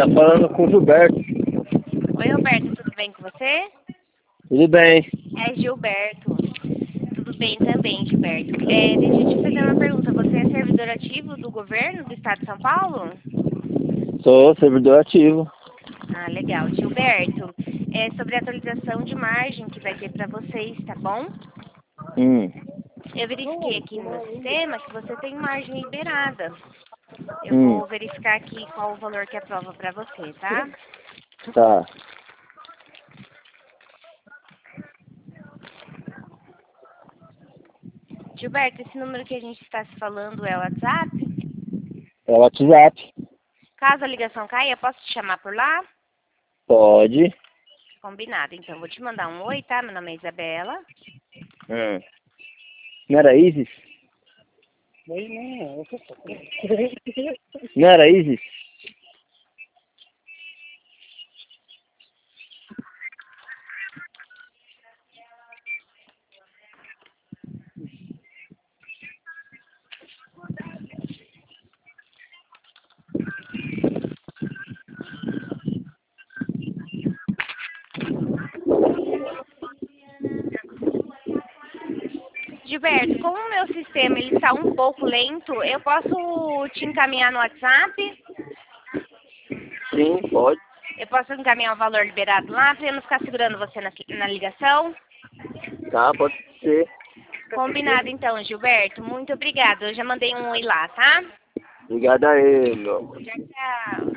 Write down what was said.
Tá falando com o Gilberto. Oi, Roberto, tudo bem com você? Tudo bem. É Gilberto. Tudo bem também, Gilberto. Deixa eu te fazer uma pergunta. Você é servidor ativo do governo do estado de São Paulo? Sou servidor ativo. Ah, legal. Gilberto, é sobre a atualização de margem que vai ter para vocês, tá bom? Eu verifiquei aqui no meu sistema que você tem margem liberada. Eu vou verificar aqui qual o valor que aprova para você, tá? Tá. Gilberto, esse número que a gente está se falando é o WhatsApp? É o WhatsApp. Caso a ligação caia, posso te chamar por lá? Pode. Combinado, então. Vou te mandar um oi, tá? Meu nome é Isabela. Não era Isis? Oi, não. Não era Isis? Gilberto, como o meu sistema ele está um pouco lento, eu posso te encaminhar no WhatsApp? Sim, pode. Eu posso encaminhar o valor liberado lá para eu não ficar segurando você na ligação? Tá, pode ser. Combinado, então, Gilberto. Muito obrigada. Eu já mandei um oi lá, tá? Obrigado aí, meu. Tchau, tchau.